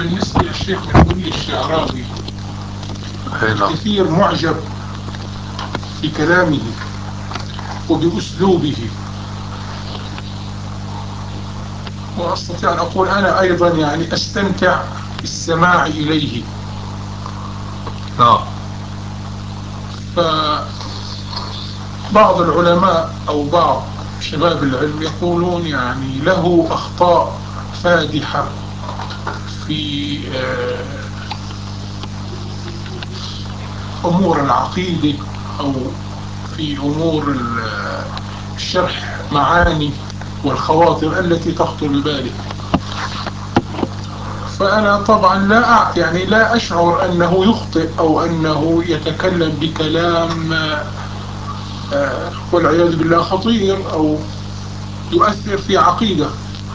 بالنسبة للشيخ محمود الشعراوي الكثير معجب بكلامه وبأسلوبه، وأستطيع أن أقول أنا أيضا يعني أستمتع بالسماع إليه. فبعض العلماء أو بعض شباب العلم يقولون يعني له أخطاء فادحة في أمور العقيدة أو في أمور الشرح معاني والخواطر التي تخطر بباله. فأنا طبعا يعني لا أشعر أنه يخطئ أو أنه يتكلم بكلام والعياذ بالله خطير أو يؤثر في عقيدة.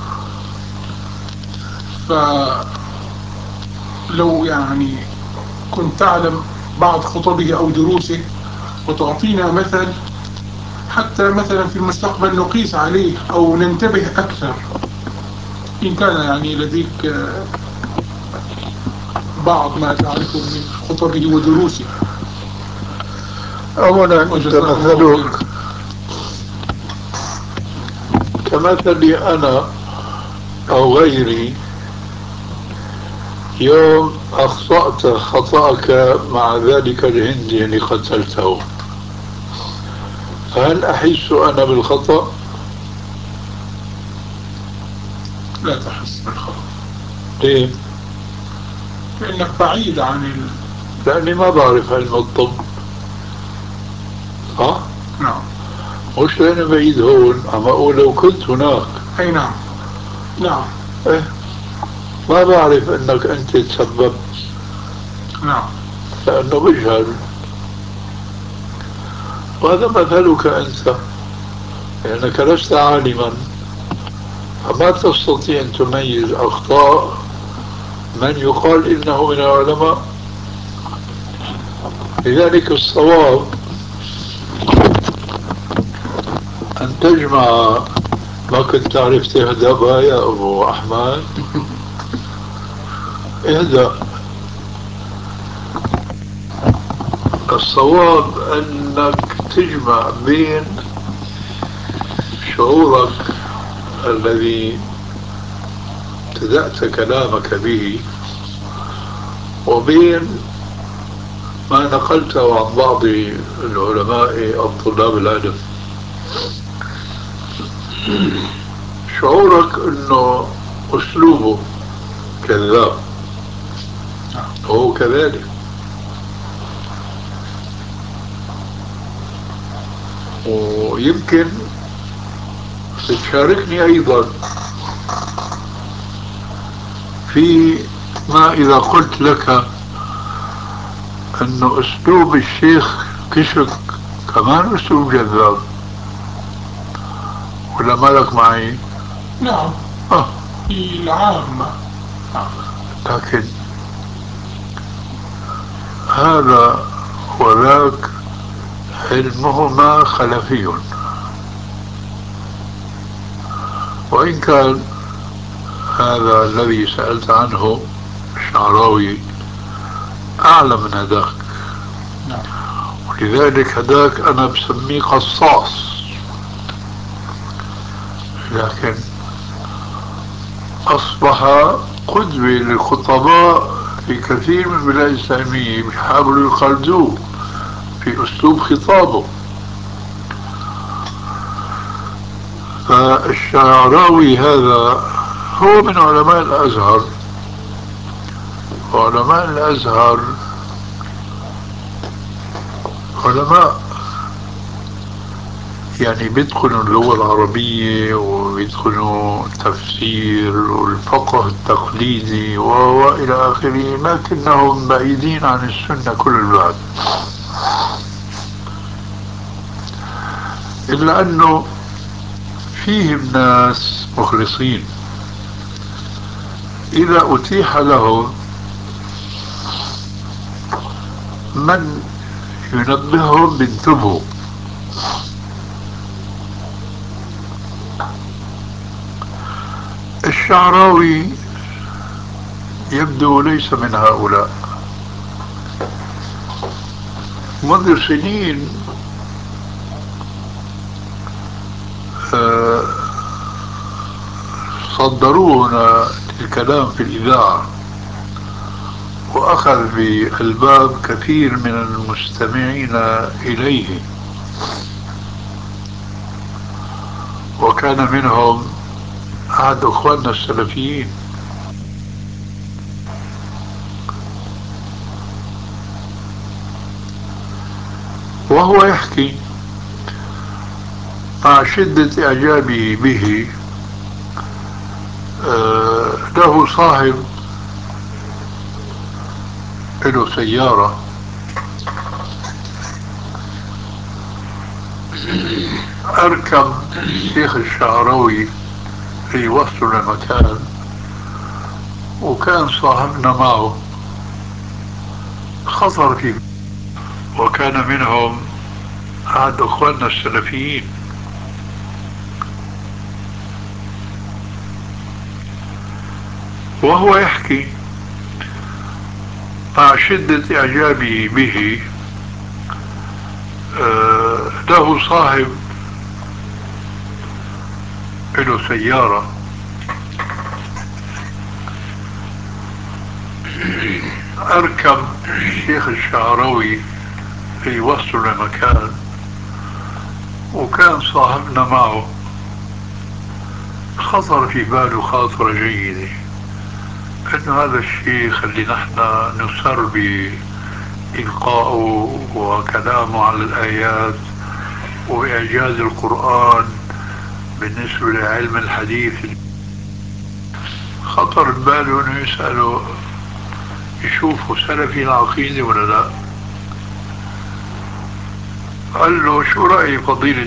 فلو يعني كنت تعلم بعض خطبه أو دروسه وتعطينا مثل، حتى مثلا في المستقبل نقيس عليه أو ننتبه أكثر، إن كان يعني لديك بعض ما تعرفه من خطبه ودروسه. أولا أنت مثلك كمثلي أنا أو غيري. يوم أخطأت خطأك مع ذلك الهندي اللي قتلته، فهل أحس أنا بالخطأ؟ لا تحس بالخطأ. ليه؟ لأنك بعيد لأني ما بعرف علم الطب. نعم. مش لأني بعيد هون، عم أقول لو كنت هناك. أي نعم. نعم. ما بعرف أنك أنت تسببت. نعم. لأنه بجهل. وهذا مثلك أنت، لأنك لست عالما، فما تستطيع أن تميز أخطاء من يقال إنه من العلماء. لذلك الصواب أن تجمع. ما كنت تعرف تهدأ بقى يا أبو أحمد؟ اهدأ. الصواب أنك تجمع بين شعورك الذي ابتدأت كلامك به وبين ما نقلته عن بعض العلماء أو طلاب العلم. شعورك أنه أسلوبه كذاب، هو كذلك. ويمكن تشاركني أيضا في ما إذا قلت لك أنه أسلوب الشيخ كشك كمان أسلوب جذاب، ولا مالك معي؟ نعم. في العامة. لكن هذا وذاك علمهما خلفي، وإن كان هذا الذي سألت عنه الشعراوي أعلى من هذاك. ولذلك هذاك أنا بسميه قصاص، لكن أصبح قدوة للخطباء في كثير من البلاد الإسلامية، بيحاولوا يقلدوه في أسلوب خطابه. فالشعراوي هذا هو من علماء الأزهر، وعلماء الأزهر علماء يعني بيدخلوا اللغة العربية وبيدخلوا التفسير والفقه التقليدي وإلى آخره، لكنهم بعيدين عن السنة كل البعد. إلا أنه فيهم ناس مخلصين إذا أتيح لهم من ينبههم بانتبهوا. الشعراوي يبدو ليس من هؤلاء. منذ سنين آه، صدروا هنا الكلام في الإذاعة، وأخذ بالباب كثير من المستمعين إليه، وكان منهم أحد أخواننا السلفيين. وهو يحكي مع شدة إعجابه به له صاحب له سيارة، أركب الشيخ الشعراوي في وسط المكان، وكان صاحبنا معه، خطر في، وكان منهم أحد أخواننا السلفيين. وهو يحكي مع شدة إعجابه به له صاحب له سيارة، أركب الشيخ الشعراوي في وسط المكان، وكان صاحبنا معه، خطر في باله خاطرة جيدة أن هذا الشيخ اللي نحن نسر بإلقائه وكلامه على الآيات وإعجاز القرآن بالنسبة لعلم الحديث، خطر بباله أنه يسأله يشوفه سلفي العقيدة ولا لا. قال له: شو رأي فضيلة